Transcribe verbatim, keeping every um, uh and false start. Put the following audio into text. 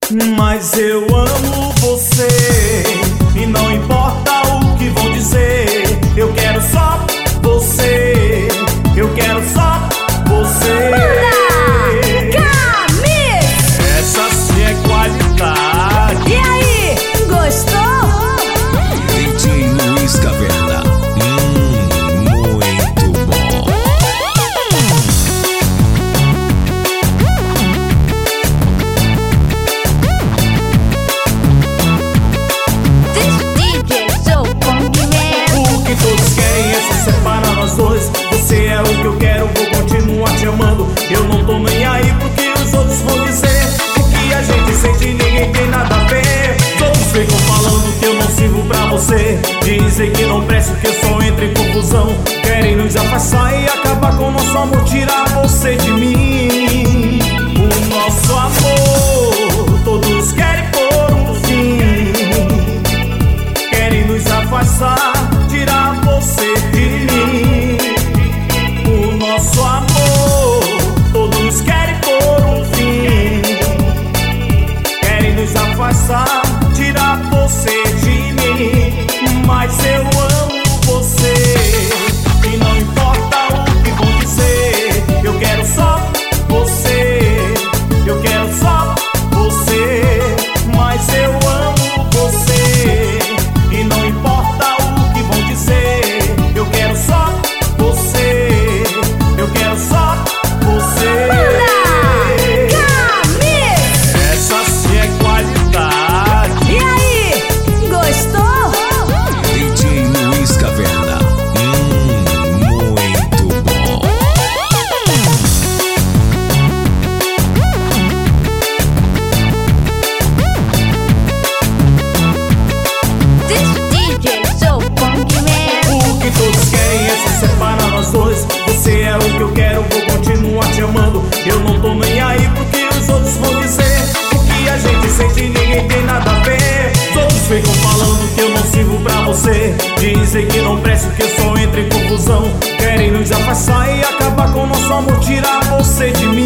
Mas eu amo você e não importa o que vão dizer. Eu quero só você, eu quero só você. Banda K-Mix! Essa sim é qualidade. E aí, gostou? D J Luiz Caverna. Hum, muito bom. This D J sou Pong Man. O que todos querem é se separar nós dois. Você é o que eu quero, vou continuar te amando. Eu não tô nem aí porque os outros vão dizer. O que a gente sente ninguém tem nada a ver. Todos ficam falando que eu não sirvo pra você. Dizem que não presto, que eu só entro em confusão. Querem nos afastar e acabar com o nosso amor, tirar você de mim. O nosso amor, todos querem pôr um fim. Querem nos afastar, tirar você de mim. O nosso amor, todos querem pôr um fim. Querem nos afastar, tirar você de mim. Mas eu amo você e não importa o que vão dizer. Eu quero só você, eu quero só você. Mas eu amo você e não importa o que vão dizer. Eu quero só você, eu quero só você. Banda K-Mix! Essa sim é qualidade. E aí, gostou? D J Luiz Caverna. Hum, muito bom. This D J sou Pong Man. O que todos querem é se separar nós dois. Você é o que eu quero, vou continuar te amando. Eu não tô nem aí porque os outros vão dizer. O que a gente sente ninguém tem nada a ver. Todos ficam falando que eu não sirvo pra você. Dizem que não presto, que eu só entro em confusão. Querem nos afastar e acabar com o nosso amor, tirar você de mim.